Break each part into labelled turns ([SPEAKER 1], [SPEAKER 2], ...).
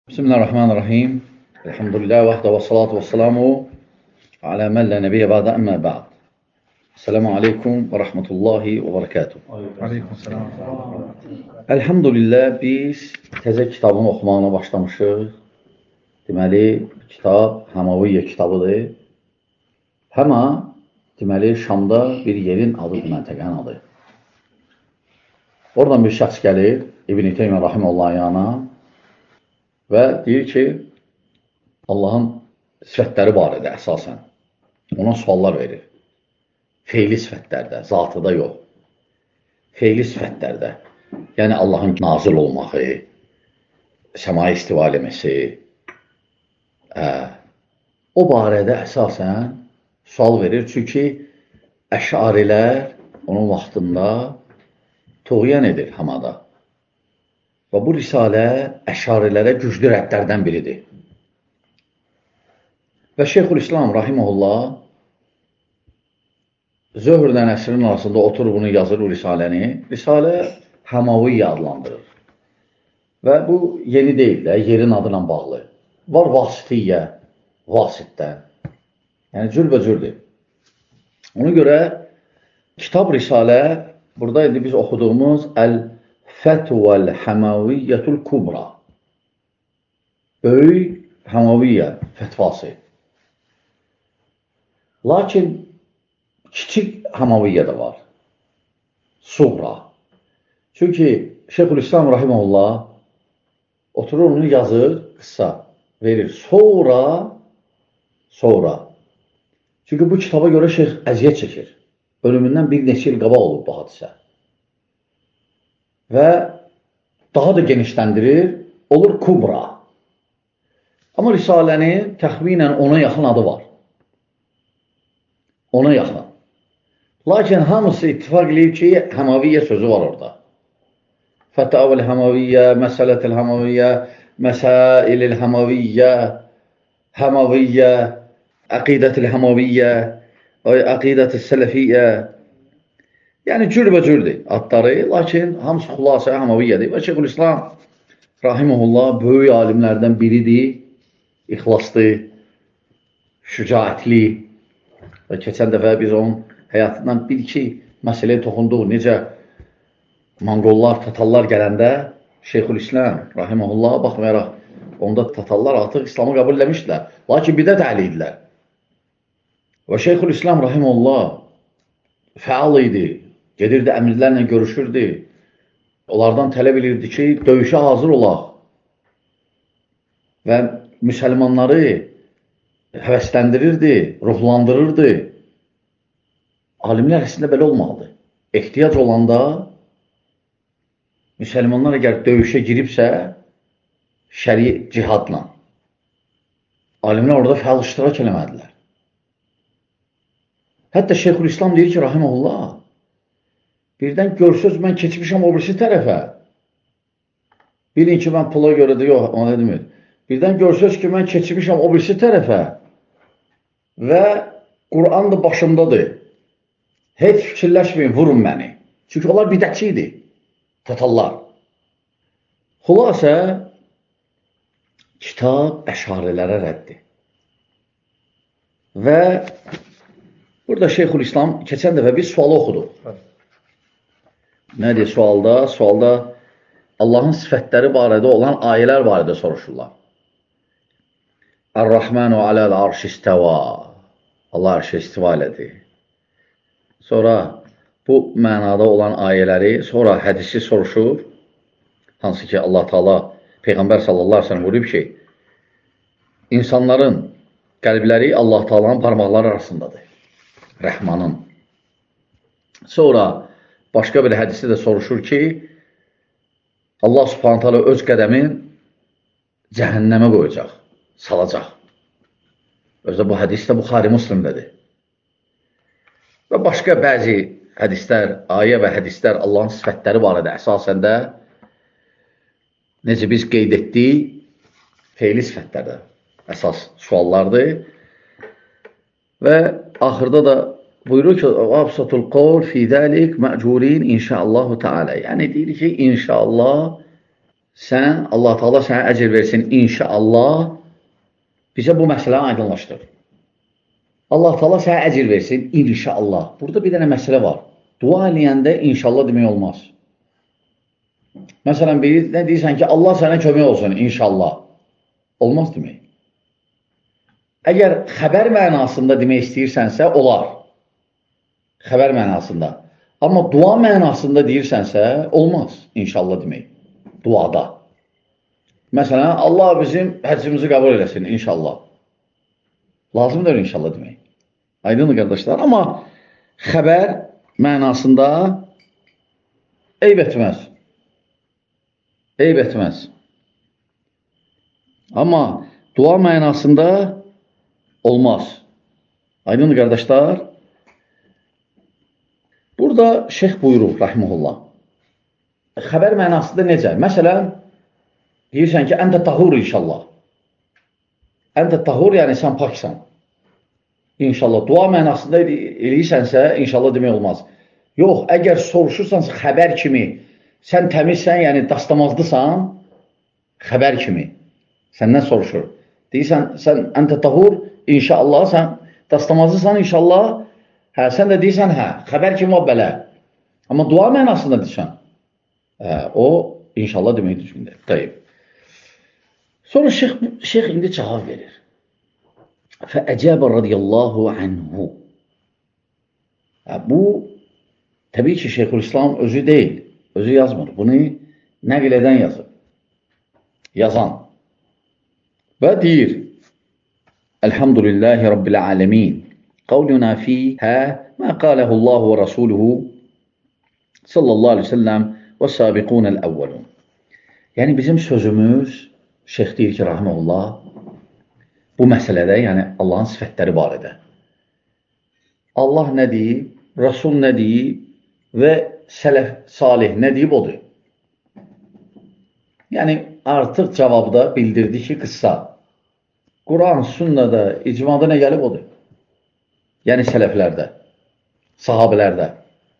[SPEAKER 1] Bismillahirrahmanirrahim. Elhamdülillah vahdə və salatu və salamu alə mən lə nəbiyyə bədə əmmə bə'd. Selamu aleykum və rəhmətullahi və bərəkatuhu. Elhamdülillah biz təzə kitabını oxumağına başlamışıq. Deməli, kitab Həmaviyyə kitabıdır. Həma, deməli, Şamda bir yerin adıdır, məntəqənin adı. Oradan bir şəxs gəlir, İbn-i Teymiyyə Rahiməllahın yanına və deyir ki, Allahın sifətləri barədə əsasən ona suallar verir. Feyli sifətlərdə, zatıda yox. Feyli sifətlərdə, yəni Allahın nazil olmağı, səmaya istiva eləməsi, o barədə əsasən sual verir. Çünki əşarilər onun vaxtında tuğyan edir Həmada. Və bu risalə əşarilərə güclü rəddlərdən biridir. Və Şeyxülislam Rahiməhullah Zöhrlə əsrin arasında oturur bunu yazır bu risaləni. Risalə Həmaviyyə adlandırır. Və bu yeni deyil də, yerin adına bağlı. Var vasitiyyə, vasitdən. Yəni cürbəcürdür. Ona görə kitab risalə, burada indi biz oxuduğumuz Əl-Fətuvəl Həmaviyyətul Kubra, böyük Həmaviyyə fətvası. Lakin kiçik Həmaviyyə də var. Suğra. Çünki Şeyxülislam Rahiməhullah oturur onu yazır, qısa verir. Sonra. Çünki bu kitaba görə şeyx əziyyət çəkir. Ölümündən bir neçə il qabaq olub bu hadisə. Və daha da genişləndirir, olur Kubra. Amma risalənin təxminən ona yaxın adı var. Ona yaxın. Lakin hamısı ittifaq eləyib ki, Həmaviyyə sözü var orada. Fətavəl Həmaviyyə, Məsələtil Həmaviyyə, Məsailil Həmaviyyə, Həmaviyyə, Əqidətil Həmaviyyə, Əqidətil Sələfiyyə. Yəni cürbəcürdür adları, lakin hamısı xülasə Həmaviyyədir. Və Şeyxülislam Rahiməhullah böyük alimlərdən biridir, ixlaslı, şücaətli. Və keçən dəfə biz onun həyatından bir-iki məsələyə toxunduq. Necə Monqollar, Tatarlar gələndə Şeyxülislam Rahiməhullah'a baxmayaraq, onda Tatarlar artıq İslamı qəbul eləmişdilər. Lakin bidət əhli idilər. Və Şeyxülislam Rahiməhullah fəal idi. Gedirdi, əmirlərlə görüşürdü. Onlardan tələb edirdi ki, döyüşə hazır olaq. Və müsəlmanları həvəsləndirirdi, ruhlandırırdı. Alimlər əslində belə olmalıdır. Ehtiyac olanda müsəlmanlar əgər döyüşə giribsə, şəri cihadla alimlər orada fəal iştirak eləmədilər. Hətta Şeyxülislam deyir ki, Rahiməhullah, birdən görsöz mən keçmişəm o birisi tərəfə. Bilin ki, mən pula görədir, yox, ona demir. Birdən görsöz ki, mən keçmişəm o birisi tərəfə və Quran da başımdadır. Heç fikirləşməyin, vurun məni. Çünki onlar bidətçi idi, Tatarlar. Xülasə, kitab əşarilərə rəddir. Və burada Şeyxülislam keçən dəfə bir sualı oxuduq. Nədir sualda? Sualda Allahın sifətləri barədə olan ayələr barədə soruşurlar. Ər-Rəhmənu aləl arş istəva. Allah arşə istiva elədi. Sonra bu mənada olan ayələri, sonra hədisi soruşur. Hansı ki Allah Taala Peyğəmbər sallallahu əleyhi və səlləm buyurub ki, insanların qəlbləri Allah Taala'nın barmaqları arasındadır. Rəhmanın. Sonra başqa bir hədisi də soruşur ki, Allah Subhanahu taala öz qədəmin cəhənnəmə qoyacaq, salacaq. Özdə bu hədis də Buxari Müslimdədir. Və başqa bəzi hədislər, ayə və hədislər Allahın sifətləri barədə əsasən də necə biz qeyd etdik, feyli sifətlərdə əsas suallardır. Və axırda da buyurur ki, Absatul qavl fi dəlik məcurin inşaallahu teala. Yəni deyir ki, inşallah sən, Allah Taala sənə əcr versin, inşallah, bizə bu məsələni aydınlaşdır. Allah Taala sənə əcr versin, inşallah. Burada bir dənə məsələ var. Dua eləyəndə inşallah demək olmaz. Məsələn, nə deyirsən ki, Allah sənə kömək olsun, inşallah. Olmaz demək. Əgər xəbər mənasında demək istəyirsənsə, olar. Xəbər mənasında. Amma dua mənasında deyirsənsə, olmaz inşallah demək. Duada. Məsələn, Allah bizim həccimizi qəbul eləsin, inşallah. Lazımdır inşallah demək. Aydındır qardaşlar. Amma xəbər mənasında eyb etməz. Eyb etməz. Amma dua mənasında olmaz. Aydındır qardaşlar. Burada şeyx buyurur, rahimehullah. Xəbər mənasında necə? Məsələn, deyirsən ki, əntə tahur inşallah. Əntə tahur, yəni sən paksan. İnşallah. Dua mənasında eləyirsənsə, inşallah demək olmaz. Yox, əgər soruşursansa xəbər kimi, sən təmizsən, yəni dastamazlısan, xəbər kimi səndən soruşur. Deyirsən, sən əntə tahur, inşallah, sən dastamazlısan, inşallah, hə, sən də deyirsən, hə, xəbər kimi o belə. Amma dua mənasında deyirsən, o, inşallah demək düşündür. Deyib. Sonra şeyx indi cavab verir. Fəəcəbə radiyallahu anhu. Bu, təbii ki, Şeyxülislam özü deyil, özü yazmır. Bunu nəql edən yazır. Yazan. Və deyir, Elhamdülillahi Rabbil alemin. Qavluna fiyhə mə qaləhullahu və rasuluhu sallallahu aleyhi ve sellem və sabiqunəl əvvəlun. Yəni, bizim sözümüz, şeyx deyir ki, rahmanullah, bu məsələdə, yəni Allahın sifətləri barədə. Allah nə deyib, Rasul nə deyib və sələf salih nə deyib odur. Yəni, artıq cavabda bildirdi ki, qıssa. Quran, sünnədə, icmada nə gəlib odur. Yəni, sələflərdə, sahabələrdə.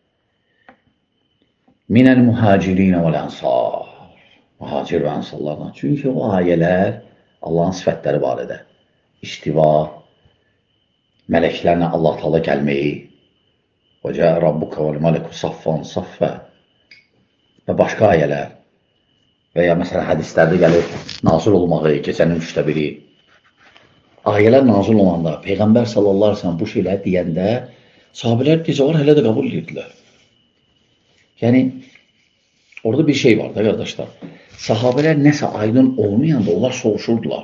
[SPEAKER 1] Minəl mühacirinə vəl-ənsar. Mühacir və ənsarlardan. Çünki o ayələr Allahın sifətləri barədə. İstiva, mələklərlə Allah Taala gəlməyi, və cəə rabbuka vəl-mələku saffan saffə və başqa ayələr və ya məsələn hədislərdə gəlir nazil olmağı, gecənin 3/1. Ayələr nazil olanda, Peyğəmbər sallallahu aleyhi ve sellem bu şeyləri deyəndə sahabələr gecə var, hələ də qəbul edirdilər. Yəni, orada bir şey var da, qardaşlar. Sahabələr nəsə aydın olmayanda onlar soruşurdular.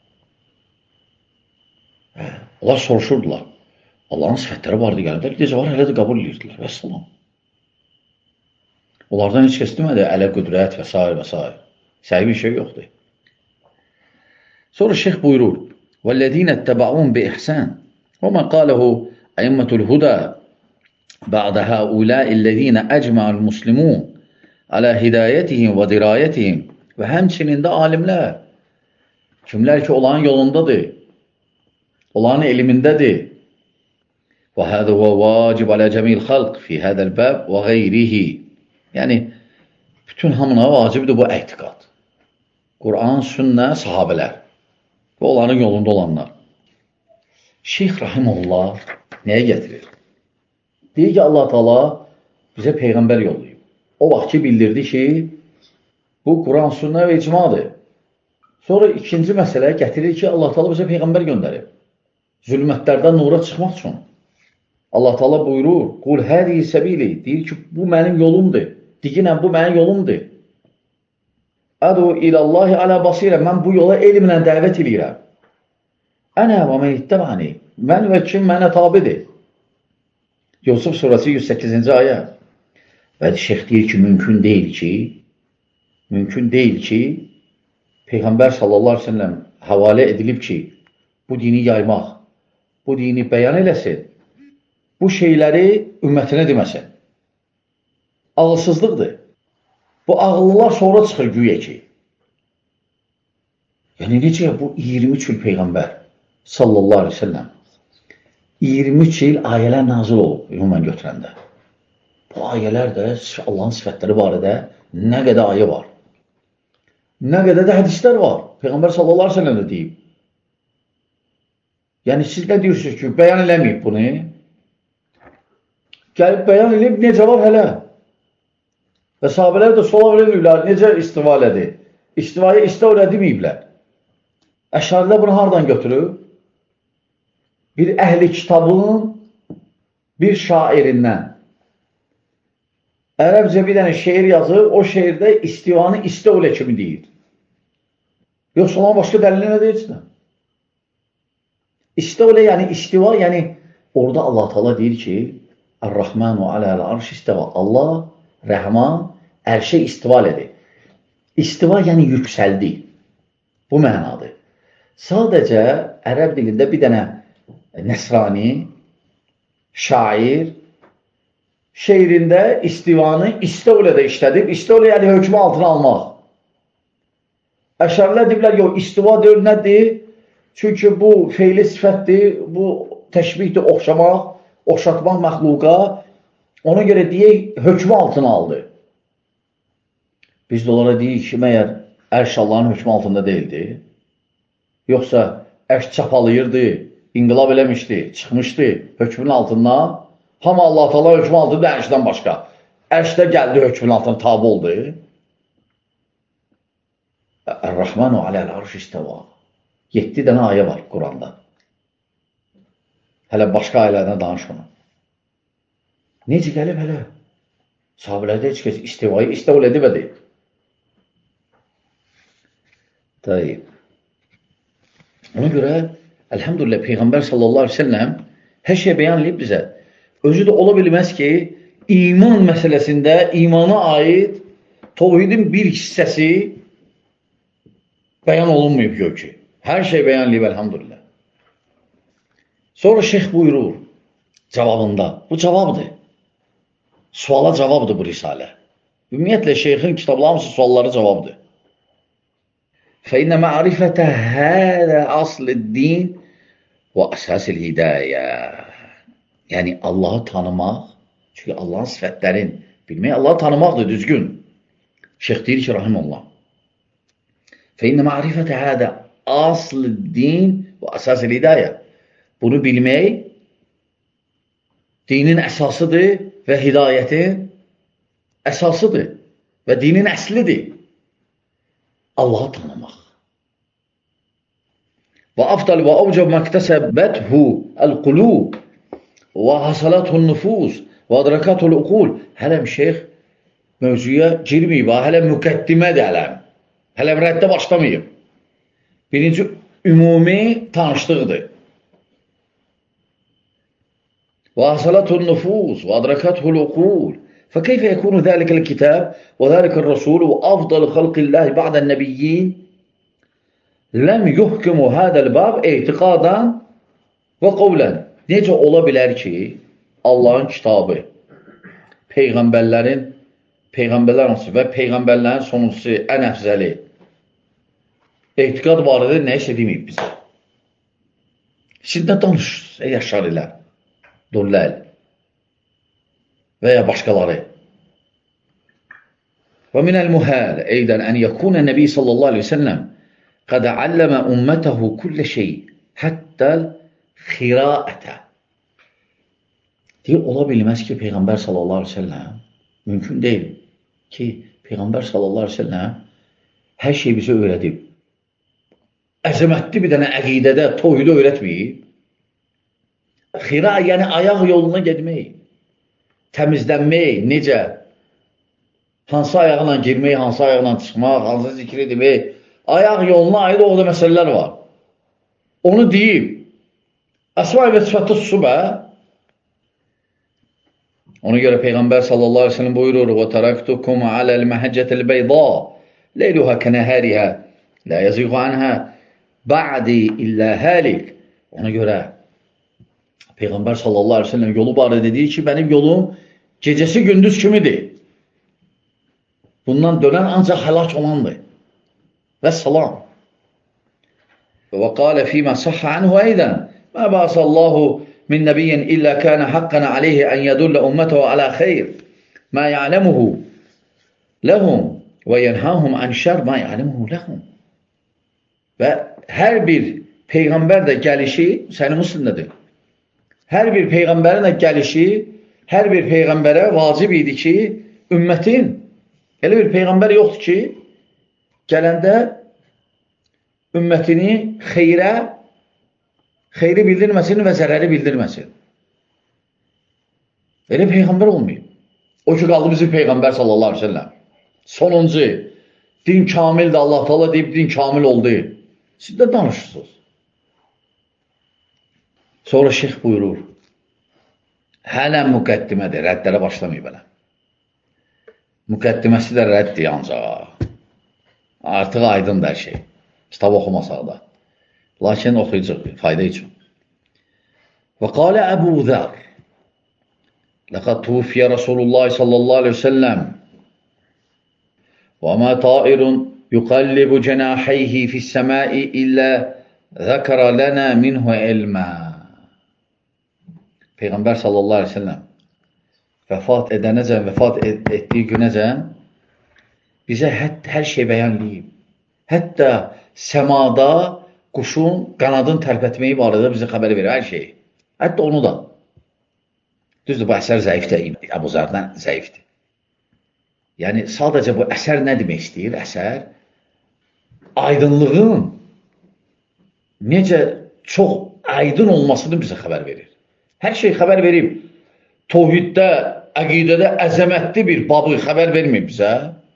[SPEAKER 1] Onlar soruşurdular. Allahın sifətləri vardı gəlirlər, gecə var, hələ də qəbul edirdilər. Və salam. Onlardan heç kəs demədi, ələ qüdrət və s. və s. Səhi bir şey yoxdur. Sonra şeyx buyurur, وَالَّذ۪ينَ اتَّبَعُونَ بِإِحْسَانٍ وَمَا قَالَهُ أَيِّمَّةُ الْهُدَى بَعْدَ هَؤُلَاءِ الَّذ۪ينَ أَجْمَعَ الْمُسْلِمُونَ عَلَى هِدَايَتِهِمْ وَدِرَايَتِهِمْ və həmçinin də alimlər, kimlər ki, Allahın yolundadır, Allahın elmindədir. وَهَذَا هُوَ وَاجِبْ عَلَى جَمِيعِ الْخَلْقِ فِي هَذَا الْبَابِ وَغَيْرِهِ. Yəni, bütün hamına vacibdir bu etiqad. Quran, sünnə, sahabələr və onların yolunda olanlar. Şeyx Rahimullah nəyə gətirir? Deyir ki, Allah Taala bizə Peyğəmbər yollayıb. O vaxt ki, bildirdi ki, bu Quran, sünnə və icmadır. Sonra ikinci məsələ gətirir ki, Allah Taala bizə Peyğəmbər göndərib. Zülmətlərdən nura çıxmaq üçün. Allah Taala buyurur, Qul hədihi səbili, deyir ki, bu mənim yolumdur. Diginən, bu mənim yolumdur. Ədu ilallahi alə basirə, mən bu yola elmlə dəvət edirəm. Ənə və mən ittəbəni, mən və kim mənə tabidir. Yusuf surəsi 108-ci ayə. Və şeyx deyir ki, mümkün deyil ki, Peyğəmbər sallallahu aleyhi ve sellem həvalə edilib ki, bu dini yaymaq, bu dini bəyan eləsin, bu şeyləri ümmətinə deməsin. Ağılsızlıqdır. Bu ağıllılar sonra çıxır güya ki. Yəni necə bu 23 il Peyğəmbər sallallahu aleyhi ve sellem 23 il ayələr nazil olub ümumən götürəndə. Bu ayələr də Allahın sifətləri barədə nə qədər ayə var. Nə qədər də hədislər var. Peyğəmbər sallallahu aleyhi ve sellem də deyib. Yəni siz nə deyirsiniz ki, bəyan eləməyib bunu? Gəlib bəyan edib, necə var hələ? Və sahabələr də sual verməyiblər, necə istiva elədi? İstivayı istiva edeməyiblər. Əşarilər bunu hardan götürüb? Bir əhli kitabın bir şairindən. Ərəbcə bir dənə şeir yazır, o şeirdə istivanı istiva kimi deyir. Yoxsa olan başqa dəlili nə deyirsən? İstiva, yəni istiva, yəni orada Allah Teala deyir ki, Ər-Rahmanu aləl arş istiva. Allah, Rəhman, ərşə istiva edir. İstiva yəni yüksəldi. Bu mənadır. Sadəcə ərəb dilində bir dənə Nəsrani, şair, şeirində istivanı istiva də işlədib. İstiva yəni hökmü altına almaq. Əşarilər deyirlər, yox, istiva deyil, nədir? Çünki bu feili sifətdir, bu təşbihdir, oxşamaq, oxşatmaq məxluqa. Ona görə deyək, hökmü altına aldı. Biz də onlara deyik ki, məyər ərş Allahın hökmü altında deyildi. Yoxsa ərş çapalayırdı, inqilab eləmişdi, çıxmışdı hökmün altından. Hamı Allah Teala hökmü altında ərşdən başqa. Ərşdə gəldi hökmün altına tabi oldu. Ər-Rahmanu aləl arş istəva. 7 dənə ayə var Quranda. Hələ başqa ayələrdən danışmına. Necə gəlib hələ? Sahabələrdə heç kəs istivayı istiva edəmədi. Tayyib. Ona görə, əlhamdülillah, Peyğəmbər sallallahu aleyhi ve selləm hər şey beyan edib bizə. Özü də ola bilməz ki, iman məsələsində imana aid tövhidin bir hissəsi bəyan olunmayıb yox ki. Hər şey beyan edib, əlhamdülillah. Sonra şeyx buyurur cavabında. Bu cavabdır. Suala cavabdır bu risalə. Ümumiyyətlə, şeyxin kitablarımızın sualları cavabdır. فَإِنَّ مَعْرِفَةَ هَذَا أَصْلِ الدِّينِ وَأَسَاسِ الْهِدَايَةِ. Yəni, Allahı tanımaq, çünki Allahın sifətlərin bilmək, Allahı tanımaqdır, düzgün. Şeyx deyir ki, rahimullah. فَإِنَّ مَعْرِفَةَ هَذَا أَصْلِ الدِّينِ وَأَسَاسِ الْهِدَايَةِ. Bunu bilmək dinin əsasıdır və hidayətin əsasıdır və dinin əslidir. Allahı tanımaq. Və afdal və avcab məktəsəbəthu əl-qulub və hasalathu nüfus və adrakathu l-uqul. Hələm şeyx mövzuya girməyib, hələm müqəddimədir hələm. Hələm rəddə başlamayıb. Birinci, ümumi tanışlıqdır. وأصلته النفوس وأدركته العقول فكيف يكون ذلك الكتاب وذلك الرسول وأفضل خلق الله بعد النبيين لم يحكم هذا الباب اعتقادا وقولا. Necə ola bilər ki, Allahın kitabı, peyğəmbərlərin hansı və peyğəmbərlərin sonuncusu ən əfzəli etiqad barədə nə isə deməyib bizə. Siz nə danışırsınız, ey əşarilər? Dulləl və ya başqaları. Və minəl muhəl eydən ən yəkunə Nəbi sallallahu aleyhi ve selləm qəd alləmə ümmətəhu kullə şey həttəl xiraətə. Deyir, ola bilməz ki, Peyğəmbər sallallahu aleyhi ve selləm mümkün deyil ki, Peyğəmbər sallallahu aleyhi ve selləm hər şey bizə öyrədib. Əzəmətli bir dənə əqidədə tohidə öyrətməyib. Xira, yəni ayaq yoluna gedmək, təmizlənmək, necə? Hansı ayağına girmək, hansı ayağına çıxmaq, hansı zikri demək, ayaq yoluna aid orada məsələlər var. Onu deyib, əsma-i və sifətdə susub, ona görə Peyğəmbər sallallahu aleyhi ve sellem buyurur, وَتَرَكْتُكُمْ عَلَى الْمَحَجَّةِ الْبَيْضَى لَيْلُهَا كَنَهَارِهَا لَا يَزِغُ عَنْهَا بَعْدِ إِلَّا هَالِكَ. Ona görə Peyğəmbər sallallahu aleyhi ve sellem yolu barədə deyir ki, mənim yolum gecəsi gündüz kimidir. Bundan dönən ancaq həlak olandır. Və salam. Və qalə fīmə səhhə anhu eydən mə bəəsəllahu min nəbiyyin illə kənə haqqən aleyhi ən yədullə ümmətəhu alə xeyr mə ya'ləmuhu ləhum və yenhahum an şər ma ya'lemuhu lahum. Və hər bir peyğəmbər də gəlişi, Səhih Müslimdədir. Hər bir peyğəmbərin də gəlişi, hər bir peyğəmbərə vacib idi ki, ümmətin, elə bir peyğəmbər yoxdur ki, gələndə ümmətini xeyri bildirməsin və zərəri bildirməsin. Elə peyğəmbər olmayıb. O ki, qaldı bizim peyğəmbər sallallahu aleyhi ve sellem. Sonuncu, din kamildir, Allah Teala deyib, din kamil oldu. Siz də danışırsınız. Sonra şeyx buyurur, hələ müqəddimədir, rəddlərə başlamayıb hələ. Müqəddiməsi də rəddir ancaq. Artıq aydındır hər şey. Kitab oxumasaq da. Lakin oxuyacaq, fayda üçün. Və qalə Əbu Zər, لقد توفي رسول الله صلى الله عليه وسلم وما طائر يقلب جناحيه في السماء إلا ذكر لنا منه علما. Peyğəmbər sallallahu aleyhi ve sellem vəfat edənəcən, vəfat etdiyi günəcən bizə hər şey bəyanlayıb. Hətta səmada quşun qanadın tərpətməyi barədə bizə xəbər verir, hər şey. Hətta onu da. Düzdür, bu əsər zəifdir, Əbu Zərdən zəifdir. Yəni, sadəcə bu əsər nə demək istəyir? Əsər, aydınlığın necə çox aydın olmasını bizə xəbər verir. Hər şey xəbər verib. Tohiddə, əqidədə əzəmətli bir babı xəbər verməyib bizə.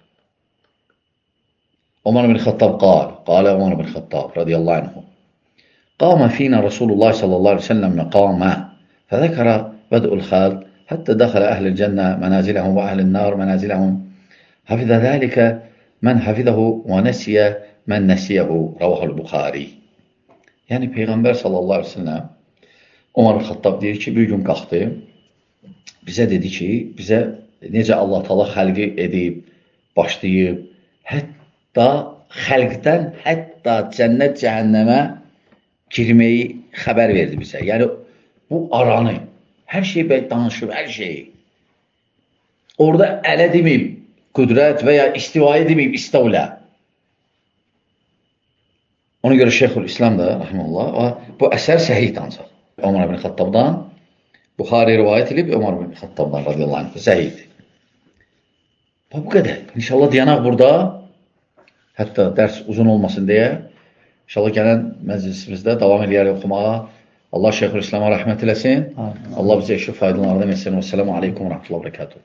[SPEAKER 1] Ömər ibn Xattab qalə Ömər ibn Xattab radiyallahu anhu. Qama fina Rasulullah sallallahu aleyhi ve sellem məqama fəzəkərə بدء الخلق حتى دخل أهل الجنة منازلهم وأهل النار منازلهم حفظ ذلك من حفظه ونسي من نسيه رواه البخari. Yəni Peyğəmbər sallallahu aleyhi ve sellem Ömər Xattab deyir ki, bir gün qalxdı, bizə dedi ki, bizə necə Allah Teala xəlqi edib, başlayıb, hətta xəlqdən, hətta cənnət cəhənnəmə girməyi xəbər verdi bizə. Yəni bu aranı, hər şey danışıb, hər şey. Orada ələ deməyib qüdrət və ya istivaya deməyib istavlə. Ona görə Şeyxül İslam da, rahiməllah, bu əsər səhihdir ancaq. Ömər ibn Xattabdan, Buxari rivayət edib, Ömər ibn Xattabdan radiyallahu anh, səhihdir. Bu qədər. İnşallah dayanaq burada, hətta dərs uzun olmasın deyə, inşallah gələn məclisimizdə davam edəyək oxumağa. Allah Şeyxül İslam'a rəhmət eləsin. Allah bizə işi faydalarından etsin. Vəssalamu aleykum və rəhmətullah və bərəkatuhu.